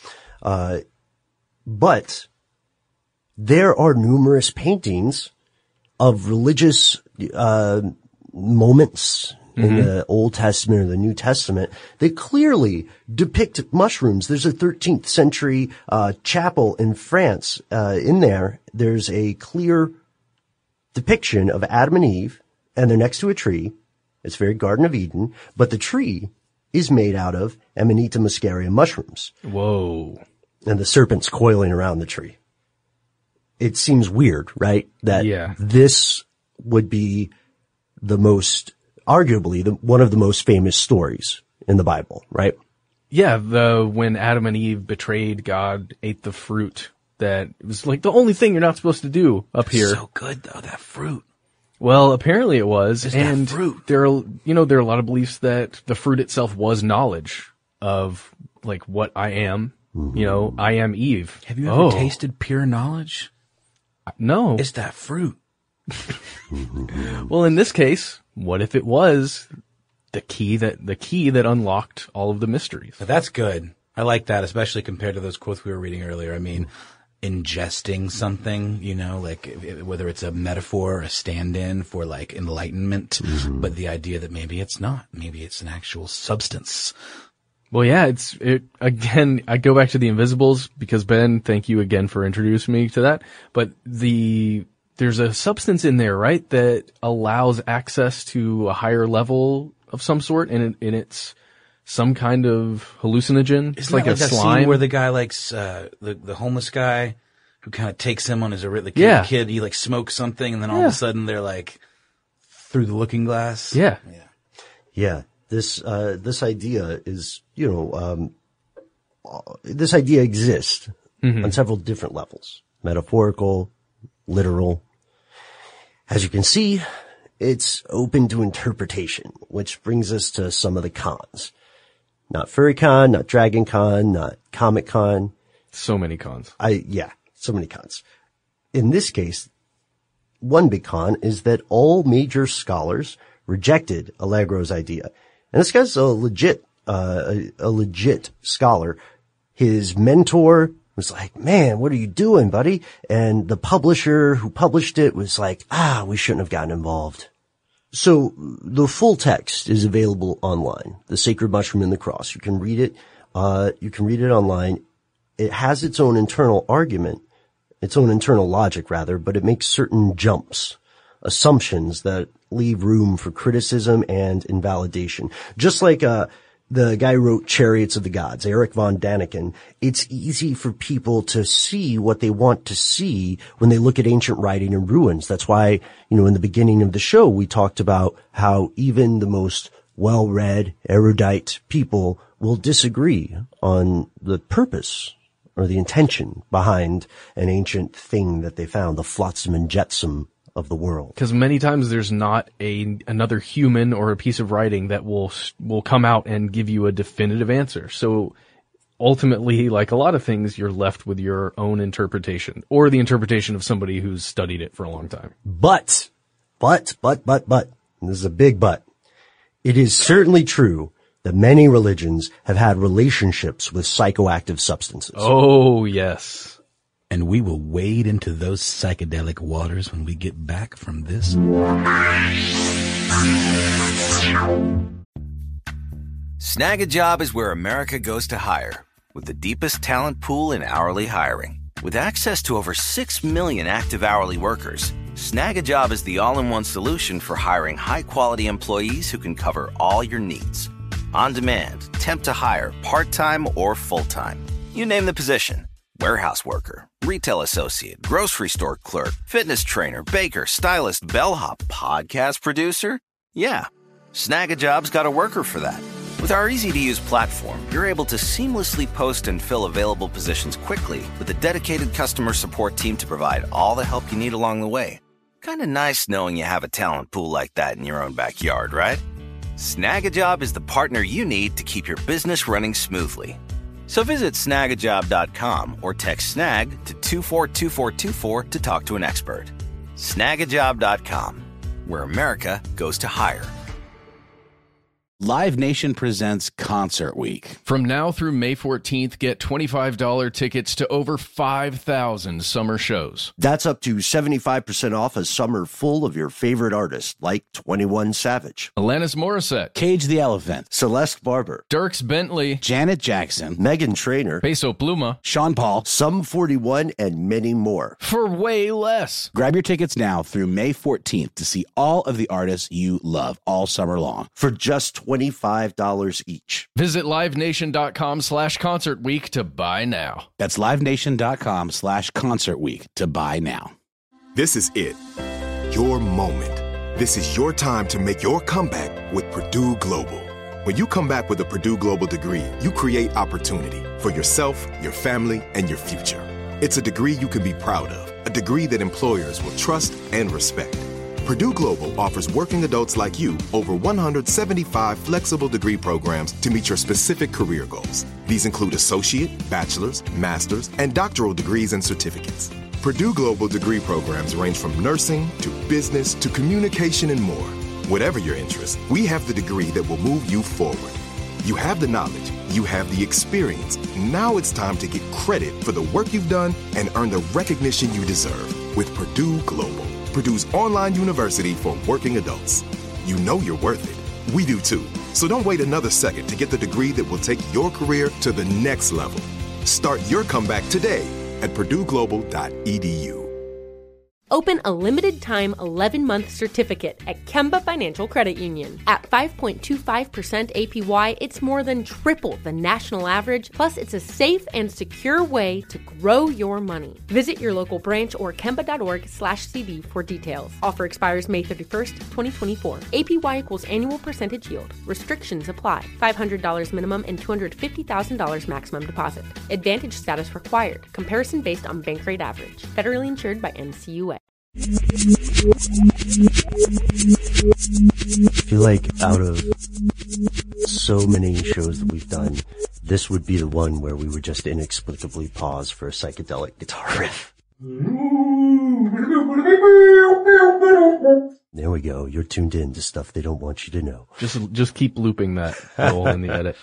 But there are numerous paintings of religious, moments in the Old Testament or the New Testament that clearly depict mushrooms. There's a 13th century, chapel in France, in there. There's a clear depiction of Adam and Eve, and they're next to a tree. It's very Garden of Eden, but the tree is made out of Amanita muscaria mushrooms. Whoa. And the serpent's coiling around the tree. It seems weird, right? That this would be arguably one of the most famous stories in the Bible, right? Yeah, when Adam and Eve betrayed God, ate the fruit, that it was like the only thing you're not supposed to do up here. So good though, that fruit. Well, apparently it was. And fruit. There are a lot of beliefs that the fruit itself was knowledge of like what I am. I am Eve. Have you ever tasted pure knowledge? No. It's that fruit. Well, in this case, what if it was the key that unlocked all of the mysteries? That's good. I like that, especially compared to those quotes we were reading earlier. I mean, ingesting something, like whether it's a metaphor or a stand-in for like enlightenment, but the idea that maybe it's not, maybe it's an actual substance. Well, yeah, again, I go back to the Invisibles because Ben, thank you again for introducing me to that. But there's a substance in there, right, that allows access to a higher level of some sort, and it's some kind of hallucinogen. It's like a slime. Scene where the guy likes, the homeless guy who kind of takes him on the kid, he like smokes something and then all of a sudden they're like through the looking glass. Yeah. This idea is, this idea exists on several different levels. Metaphorical, literal. As you can see, it's open to interpretation, which brings us to some of the cons. Not FurryCon, not DragonCon, not Comic-Con. So many cons. So many cons. In this case, one big con is that all major scholars rejected Allegro's idea. And this guy's a legit scholar. His mentor was like, man, what are you doing, buddy? And the publisher who published it was like, we shouldn't have gotten involved. So the full text is available online, The Sacred Mushroom and the Cross. You can read it. You can read it online. It has its own internal argument, its own internal logic rather, but it makes certain jumps, assumptions that leave room for criticism and invalidation. Just like, the guy who wrote Chariots of the Gods, Eric von Daniken, it's easy for people to see what they want to see when they look at ancient writing and ruins. That's why, in the beginning of the show, we talked about how even the most well-read, erudite people will disagree on the purpose or the intention behind an ancient thing that they found, the flotsam and jetsam of the world. Because many times there's not another human or a piece of writing that will come out and give you a definitive answer. So ultimately, like a lot of things, you're left with your own interpretation or the interpretation of somebody who's studied it for a long time. But, and this is a big but, it is certainly true that many religions have had relationships with psychoactive substances. Oh, yes. And we will wade into those psychedelic waters when we get back from this. Snag a Job is where America goes to hire, with the deepest talent pool in hourly hiring. With access to over 6 million active hourly workers, Snag a Job is the all-in-one solution for hiring high-quality employees who can cover all your needs. On demand, temp to hire, part-time or full-time. You name the position. Warehouse worker, retail associate, grocery store clerk, fitness trainer, baker, stylist, bellhop, podcast producer? Yeah, Snag a Job's got a worker for that. With our easy-to-use platform, you're able to seamlessly post and fill available positions quickly with a dedicated customer support team to provide all the help you need along the way. Kinda nice knowing you have a talent pool like that in your own backyard, right? Snag a Job is the partner you need to keep your business running smoothly. So visit snagajob.com or text SNAG to 242424 to talk to an expert. Snagajob.com, where America goes to hire. Live Nation presents Concert Week. From now through May 14th, get $25 tickets to over 5,000 summer shows. That's up to 75% off a summer full of your favorite artists like 21 Savage, Alanis Morissette, Cage the Elephant, Celeste Barber, Dierks Bentley, Janet Jackson, Meghan Trainor, Peso Pluma, Sean Paul, Sum 41, and many more. For way less. Grab your tickets now through May 14th to see all of the artists you love all summer long for just $25 each. Visit livenation.com/Concert Week to buy now. That's livenation.com/Concert Week to buy now. This is it. Your moment. This is your time to make your comeback with Purdue Global. When you come back with a Purdue Global degree, you create opportunity for yourself, your family, and your future. It's a degree you can be proud of, a degree that employers will trust and respect. Purdue Global offers working adults like you over 175 flexible degree programs to meet your specific career goals. These include associate, bachelor's, master's, and doctoral degrees and certificates. Purdue Global degree programs range from nursing to business to communication and more. Whatever your interest, we have the degree that will move you forward. You have the knowledge, you have the experience. Now it's time to get credit for the work you've done and earn the recognition you deserve with Purdue Global, Purdue's online university for working adults. You know you're worth it. We do too. So don't wait another second to get the degree that will take your career to the next level. Start your comeback today at purdueglobal.edu. Open a limited-time 11-month certificate at Kemba Financial Credit Union. At 5.25% APY, it's more than triple the national average, plus it's a safe and secure way to grow your money. Visit your local branch or kemba.org/CD for details. Offer expires May 31st, 2024. APY equals annual percentage yield. Restrictions apply. $500 minimum and $250,000 maximum deposit. Advantage status required. Comparison based on bank rate average. Federally insured by NCUA. I feel like out of so many shows that we've done, this would be the one where we would just inexplicably pause for a psychedelic guitar riff. There we go. You're tuned in to stuff they don't want you to know. Just keep looping that roll in the edit.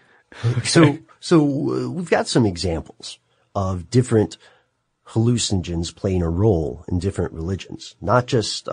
Okay. So we've got some examples of different hallucinogens playing a role in different religions, not just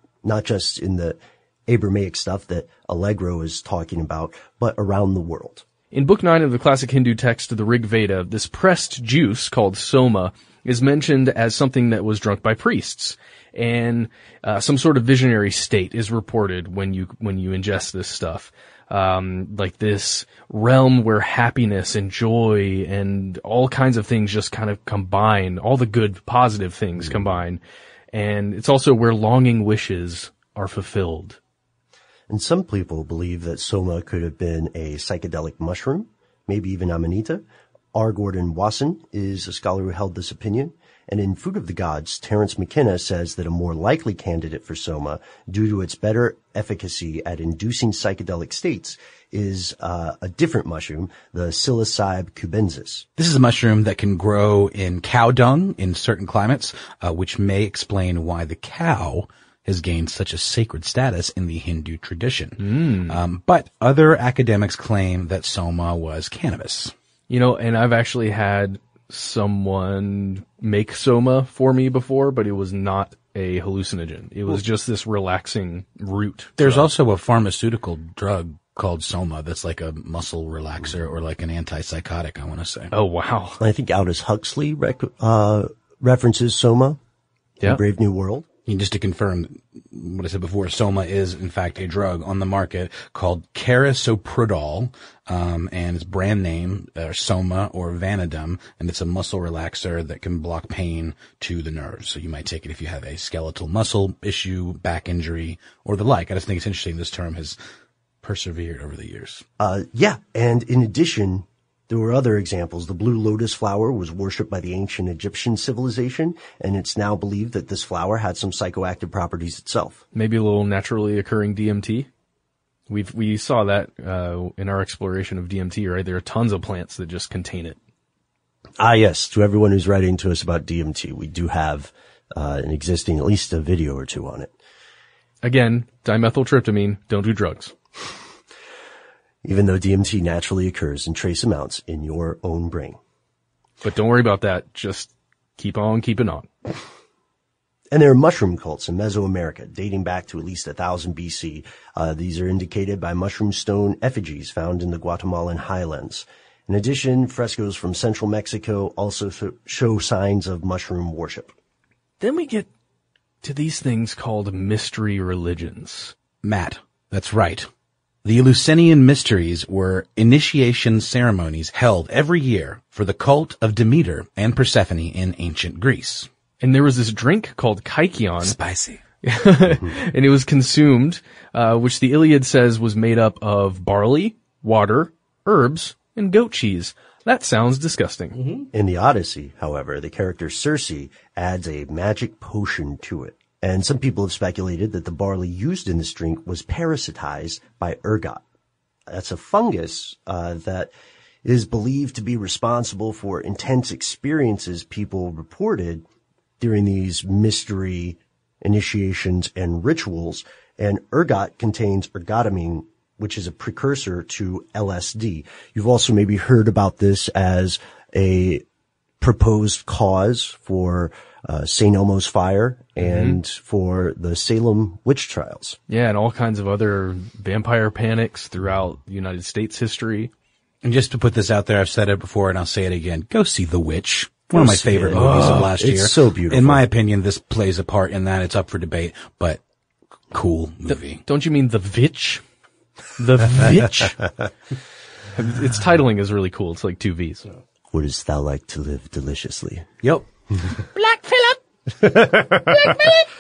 in the Abrahamic stuff that Allegro is talking about, but around the world. In Book 9 of the classic Hindu text, the Rig Veda, this pressed juice called soma is mentioned as something that was drunk by priests. And some sort of visionary state is reported when you ingest this stuff. Like this realm where happiness and joy and all kinds of things just kind of combine, all the good, positive things combine. And it's also where longing wishes are fulfilled. And some people believe that soma could have been a psychedelic mushroom, maybe even amanita. R. Gordon Wasson is a scholar who held this opinion. And in Food of the Gods, Terence McKenna says that a more likely candidate for soma, due to its better efficacy at inducing psychedelic states, is a different mushroom, the Psilocybe cubensis. This is a mushroom that can grow in cow dung in certain climates, which may explain why the cow has gained such a sacred status in the Hindu tradition. But other academics claim that soma was cannabis. You know, and I've actually had someone make soma for me before, but it was not a hallucinogen. It was just this relaxing root. There's also a pharmaceutical drug called soma that's like a muscle relaxer or like an antipsychotic, I want to say. Oh, wow. I think Aldous Huxley references soma in Brave New World. And just to confirm what I said before, soma is in fact a drug on the market called carisoprodol, and its brand name soma or Vanadum, and it's a muscle relaxer that can block pain to the nerves. So you might take it if you have a skeletal muscle issue, back injury, or the like. I just think it's interesting this term has persevered over the years. And in addition, there were other examples. The blue lotus flower was worshipped by the ancient Egyptian civilization, and it's now believed that this flower had some psychoactive properties itself. Maybe a little naturally occurring DMT. We saw that in our exploration of DMT, right? There are tons of plants that just contain it. Yes. To everyone who's writing to us about DMT, we do have an existing, at least a video or two on it. Again, dimethyltryptamine, don't do drugs. Even though DMT naturally occurs in trace amounts in your own brain. But don't worry about that. Just keep on keeping on. And there are mushroom cults in Mesoamerica dating back to at least 1000 BC. These are indicated by mushroom stone effigies found in the Guatemalan highlands. In addition, frescoes from central Mexico also show signs of mushroom worship. Then we get to these things called mystery religions. Matt, that's right. The Eleusinian Mysteries were initiation ceremonies held every year for the cult of Demeter and Persephone in ancient Greece. And there was this drink called kykeon. Spicy. And it was consumed, which the Iliad says was made up of barley, water, herbs, and goat cheese. That sounds disgusting. Mm-hmm. In the Odyssey, however, the character Circe adds a magic potion to it. And some people have speculated that the barley used in this drink was parasitized by ergot. That's a fungus that is believed to be responsible for intense experiences people reported during these mystery initiations and rituals. And ergot contains ergotamine, which is a precursor to LSD. You've also maybe heard about this as a proposed cause for St. Elmo's fire and for the Salem witch trials. Yeah, and all kinds of other vampire panics throughout the United States history. And just to put this out there, I've said it before and I'll say it again. Go see The Witch. One of my favorite movies of last year. It's so beautiful. In my opinion, this plays a part in that. It's up for debate, but cool movie. Don't you mean The Vitch? The Vitch? Its titling is really cool. It's like 2 V's. Wouldst thou like to live deliciously? Yep. Black Phillip! Black Phillip!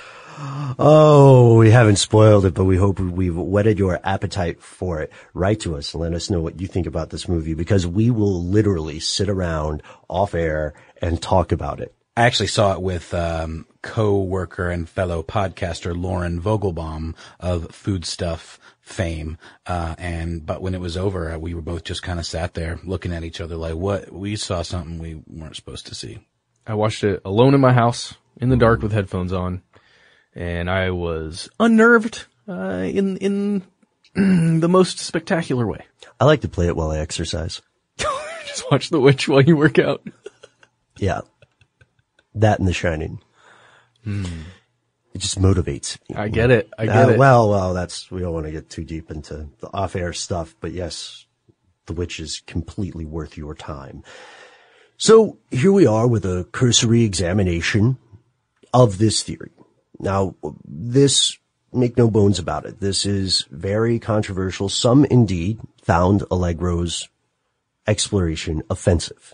Oh, we haven't spoiled it, but we hope we've whetted your appetite for it. Write to us and let us know what you think about this movie, because we will literally sit around off air and talk about it. I actually saw it with co-worker and fellow podcaster Lauren Vogelbaum of Food Stuff fame. But when it was over, we were both just kind of sat there looking at each other like, what? We saw something we weren't supposed to see. I watched it alone in my house in the dark with headphones on, and I was unnerved in the most spectacular way. I like to play it while I exercise. Just watch The Witch while you work out. Yeah. That and The Shining. It just motivates me. I get it. I get it. Well, we don't want to get too deep into the off-air stuff, but yes, The Witch is completely worth your time. So here we are with a cursory examination of this theory. Now, this, make no bones about it, this is very controversial. Some indeed found Allegro's exploration offensive.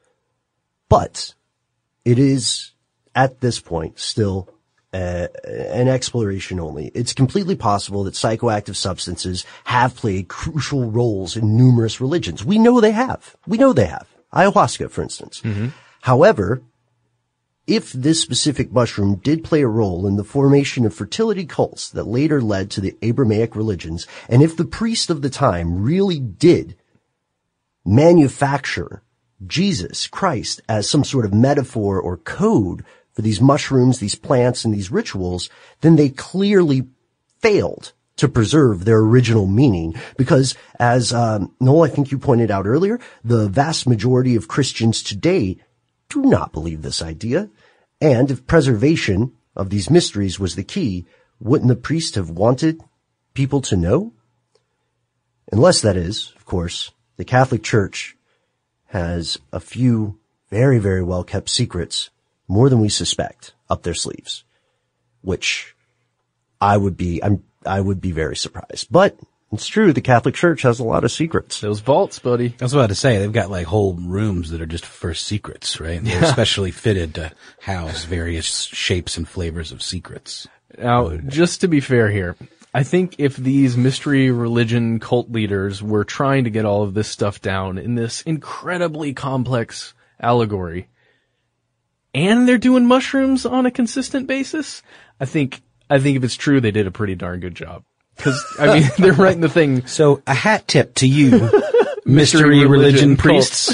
But it is, at this point, still an exploration only. It's completely possible that psychoactive substances have played crucial roles in numerous religions. We know they have. Ayahuasca, for instance. Mm-hmm. However, if this specific mushroom did play a role in the formation of fertility cults that later led to the Abrahamic religions, and if the priest of the time really did manufacture Jesus Christ as some sort of metaphor or code for these mushrooms, these plants, and these rituals, then they clearly failed to preserve their original meaning, because as Noel, I think you pointed out earlier, the vast majority of Christians today do not believe this idea. And if preservation of these mysteries was the key, wouldn't the priest have wanted people to know? Unless, that is, of course, the Catholic Church has a few very, very well-kept secrets, more than we suspect, up their sleeves, which I would be very surprised. But it's true, the Catholic Church has a lot of secrets. Those vaults, buddy. I was about to say, they've got like whole rooms that are just for secrets, right? They're especially fitted to house various shapes and flavors of secrets. Now, just to be fair here, I think if these mystery religion cult leaders were trying to get all of this stuff down in this incredibly complex allegory, and they're doing mushrooms on a consistent basis, I think if it's true, they did a pretty darn good job. Because, I mean, they're writing the thing. So, a hat tip to you, mystery religion priests,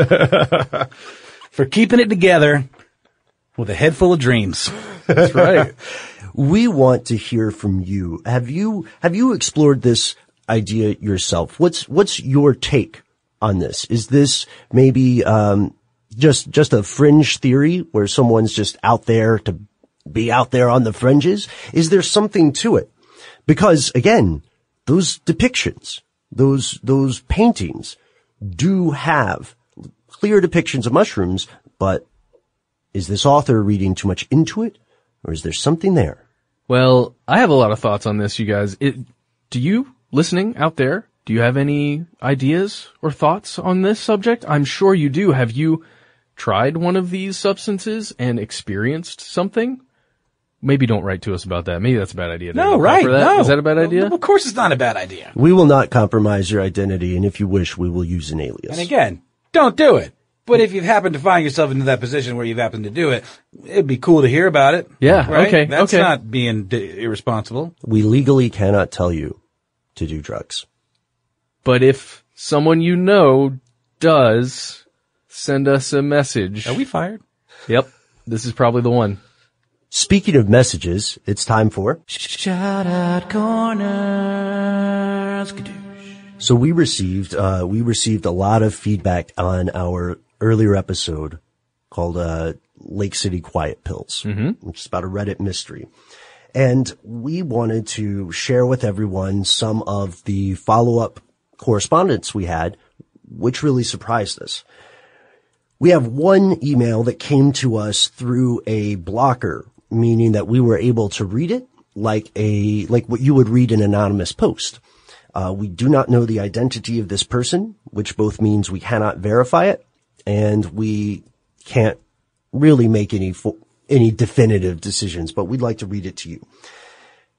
for keeping it together with a head full of dreams. That's right. We want to hear from you. Have you explored this idea yourself? What's your take on this? Is this maybe just a fringe theory where someone's just out there to be out there on the fringes? Is there something to it? Because again, those depictions, those paintings do have clear depictions of mushrooms, but is this author reading too much into it, or is there something there? Well, I have a lot of thoughts on this, you guys. Do you, listening out there, do you have any ideas or thoughts on this subject? I'm sure you do. Have you tried one of these substances and experienced something? Maybe don't write to us about that. Maybe that's a bad idea. No, right. No. Is that a bad idea? Of course it's not a bad idea. We will not compromise your identity, and if you wish, we will use an alias. And again, don't do it. But if you've happened to find yourself into that position where you've happened to do it, it'd be cool to hear about it. Yeah, right? okay. That's not being irresponsible. We legally cannot tell you to do drugs. But if someone you know does, send us a message. Are we fired? Yep. This is probably the one. Speaking of messages, it's time for Shout Out Corner. So we received a lot of feedback on our earlier episode called Lake City Quiet Pills, which is about a Reddit mystery. And we wanted to share with everyone some of the follow-up correspondence we had, which really surprised us. We have one email that came to us through a blocker, meaning that we were able to read it like what you would read an anonymous post. We do not know the identity of this person, which both means we cannot verify it, and we can't really make any definitive decisions, but we'd like to read it to you.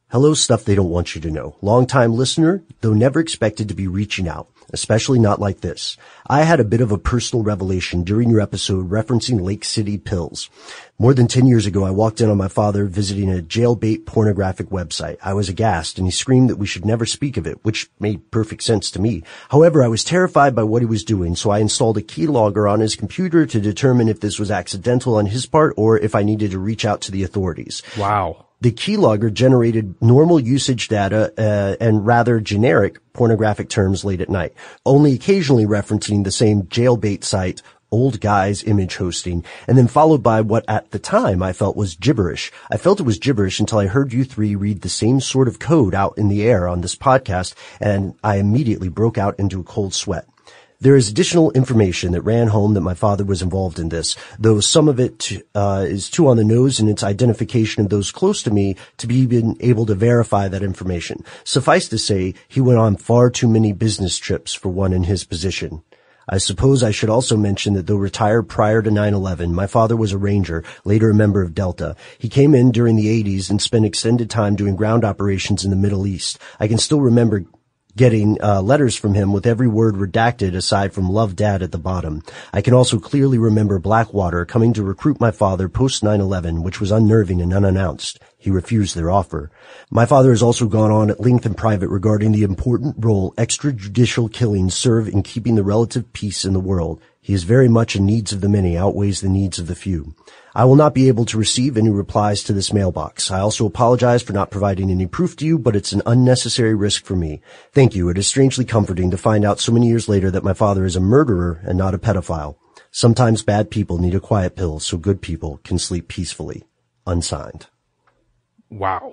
Hello, stuff they don't want you to know. Long-time listener, though never expected to be reaching out, especially not like this. I had a bit of a personal revelation during your episode referencing Lake City pills. More than 10 years ago, I walked in on my father visiting a jailbait pornographic website. I was aghast, and he screamed that we should never speak of it, which made perfect sense to me. However, I was terrified by what he was doing, so I installed a keylogger on his computer to determine if this was accidental on his part or if I needed to reach out to the authorities. Wow. The keylogger generated normal usage data and rather generic pornographic terms late at night, only occasionally referencing the same jailbait site, Old Guys Image Hosting, and then followed by what at the time I felt was gibberish. I felt it was gibberish until I heard you three read the same sort of code out in the air on this podcast, and I immediately broke out into a cold sweat. There is additional information that ran home that my father was involved in this, though some of it is too on the nose in its identification of those close to me to be even able to verify that information. Suffice to say, he went on far too many business trips for one in his position. I suppose I should also mention that though retired prior to 9/11, my father was a Ranger, later a member of Delta. He came in during the 80s and spent extended time doing ground operations in the Middle East. I can still remember getting letters from him with every word redacted aside from "Love Dad" at the bottom. I can also clearly remember Blackwater coming to recruit my father post 9/11, which was unnerving and unannounced. He refused their offer. My father has also gone on at length in private regarding the important role extrajudicial killings serve in keeping the relative peace in the world. He is very much in needs of the many outweighs the needs of the few. I will not be able to receive any replies to this mailbox. I also apologize for not providing any proof to you, but it's an unnecessary risk for me. Thank you. It is strangely comforting to find out so many years later that my father is a murderer and not a pedophile. Sometimes bad people need a quiet pill so good people can sleep peacefully. Unsigned. Wow.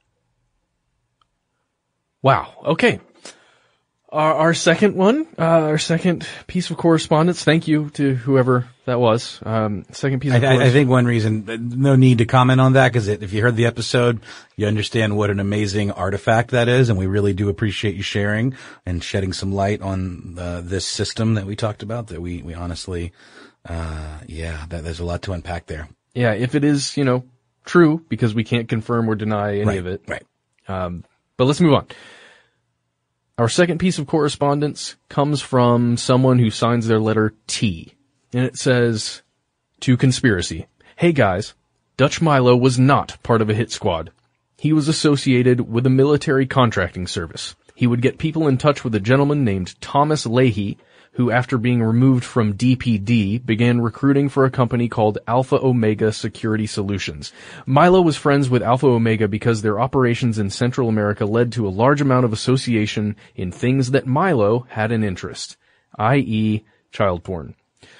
Okay. Our second one, our second piece of correspondence. Thank you to whoever that was. Second piece of correspondence. I think one reason, no need to comment on that, because if you heard the episode, you understand what an amazing artifact that is, and we really do appreciate you sharing and shedding some light on this system that we talked about. That we honestly, there's a lot to unpack there. Yeah, if it is, true, because we can't confirm or deny any of it. Right. But let's move on. Our second piece of correspondence comes from someone who signs their letter T. And it says, to Conspiracy. Hey guys, Dutch Milo was not part of a hit squad. He was associated with a military contracting service. He would get people in touch with a gentleman named Thomas Leahy, who after being removed from DPD began recruiting for a company called Alpha Omega Security Solutions. Milo was friends with Alpha Omega because their operations in Central America led to a large amount of association in things that Milo had an interest, i.e. child porn.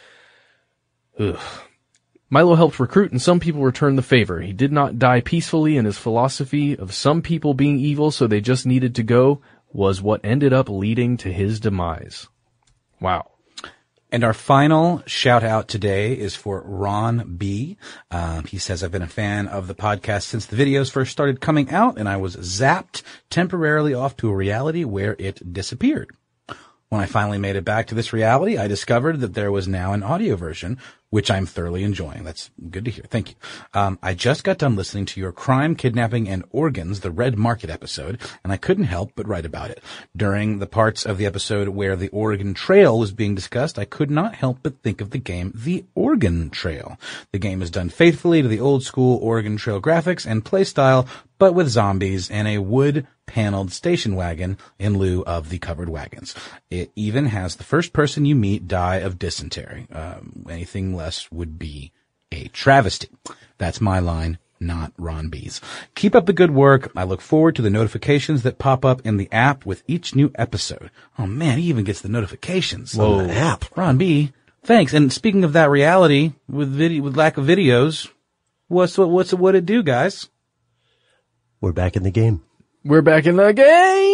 Ugh. Milo helped recruit and some people returned the favor. He did not die peacefully, and his philosophy of some people being evil so they just needed to go was what ended up leading to his demise. Wow. And our final shout out today is for Ron B. He says, I've been a fan of the podcast since the videos first started coming out, and I was zapped temporarily off to a reality where it disappeared. When I finally made it back to this reality, I discovered that there was now an audio version, which I'm thoroughly enjoying. That's good to hear. Thank you. I just got done listening to your Crime, Kidnapping, and Organs, the Red Market episode, and I couldn't help but write about it. During the parts of the episode where the Oregon Trail was being discussed, I could not help but think of the game The Oregon Trail. The game is done faithfully to the old school Oregon Trail graphics and play style, but with zombies and a wood-paneled station wagon in lieu of the covered wagons. It even has the first person you meet die of dysentery. Anything less would be a travesty. That's my line, not Ron B's. Keep up the good work. I look forward to the notifications that pop up in the app with each new episode. Oh man, he even gets the notifications on the app. Ron B, thanks. And speaking of that reality, with lack of videos, what's it do, guys? We're back in the game. We're back in the game!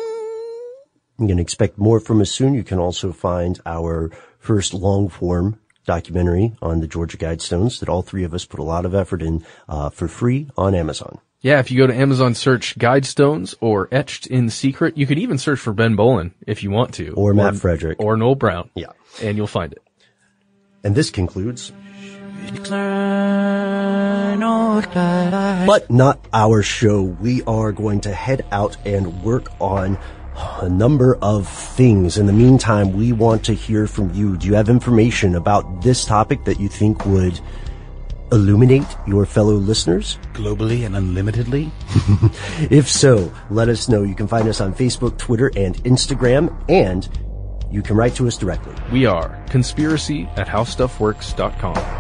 You can expect more from us soon. You can also find our first long-form documentary on the Georgia Guidestones that all three of us put a lot of effort in for free on Amazon. Yeah, if you go to Amazon, search Guidestones or Etched in Secret. You could even search for Ben Bolin if you want to. Or Matt Frederick. Or Noel Brown. Yeah. And you'll find it. And this concludes... But not our show. We are going to head out and work on a number of things. In the meantime, we want to hear from you. Do you have information about this topic that you think would illuminate your fellow listeners? Globally and unlimitedly? If so, let us know. You can find us on Facebook, Twitter, and Instagram, and you can write to us directly. We are conspiracy@howstuffworks.com.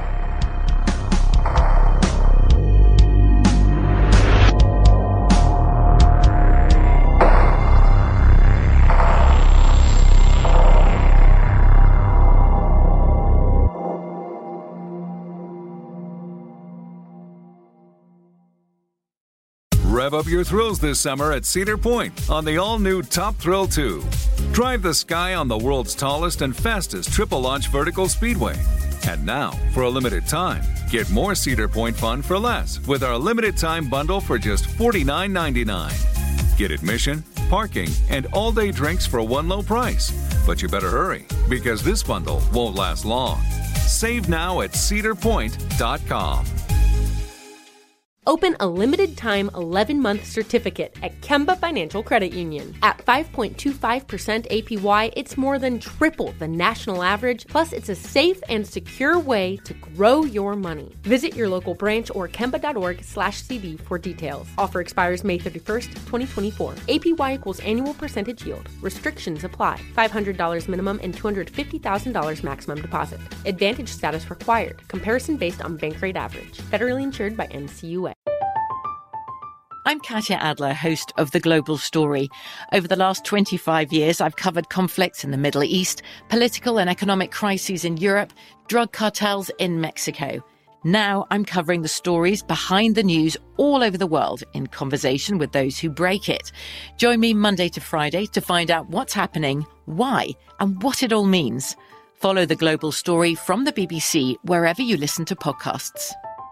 Rev up your thrills this summer at Cedar Point on the all-new Top Thrill 2. Drive the sky on the world's tallest and fastest triple-launch vertical speedway. And now, for a limited time, get more Cedar Point fun for less with our limited-time bundle for just $49.99. Get admission, parking, and all-day drinks for one low price. But you better hurry, because this bundle won't last long. Save now at cedarpoint.com. Open a limited-time 11-month certificate at Kemba Financial Credit Union. At 5.25% APY, it's more than triple the national average, plus it's a safe and secure way to grow your money. Visit your local branch or kemba.org/cd for details. Offer expires May 31st, 2024. APY equals annual percentage yield. Restrictions apply. $500 minimum and $250,000 maximum deposit. Advantage status required. Comparison based on bank rate average. Federally insured by NCUA. I'm Katya Adler, host of The Global Story. Over the last 25 years, I've covered conflicts in the Middle East, political and economic crises in Europe, drug cartels in Mexico. Now I'm covering the stories behind the news all over the world in conversation with those who break it. Join me Monday to Friday to find out what's happening, why, and what it all means. Follow The Global Story from the BBC wherever you listen to podcasts.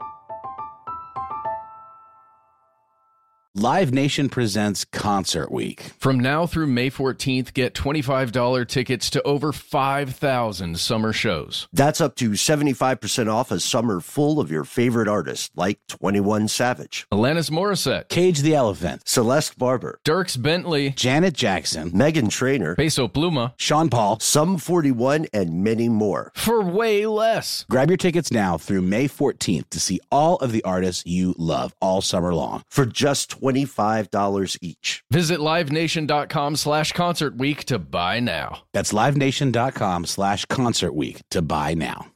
Live Nation presents Concert Week. From now through May 14th, get $25 tickets to over 5,000 summer shows. That's up to 75% off a summer full of your favorite artists, like 21 Savage, Alanis Morissette, Cage the Elephant, Celeste Barber, Dierks Bentley, Janet Jackson, Meghan Trainor, Peso Pluma, Sean Paul, Sum 41, and many more. For way less. Grab your tickets now through May 14th to see all of the artists you love all summer long. For just $25 each. Visit livenation.com/Concert Week to buy now. That's livenation.com/Concert Week to buy now.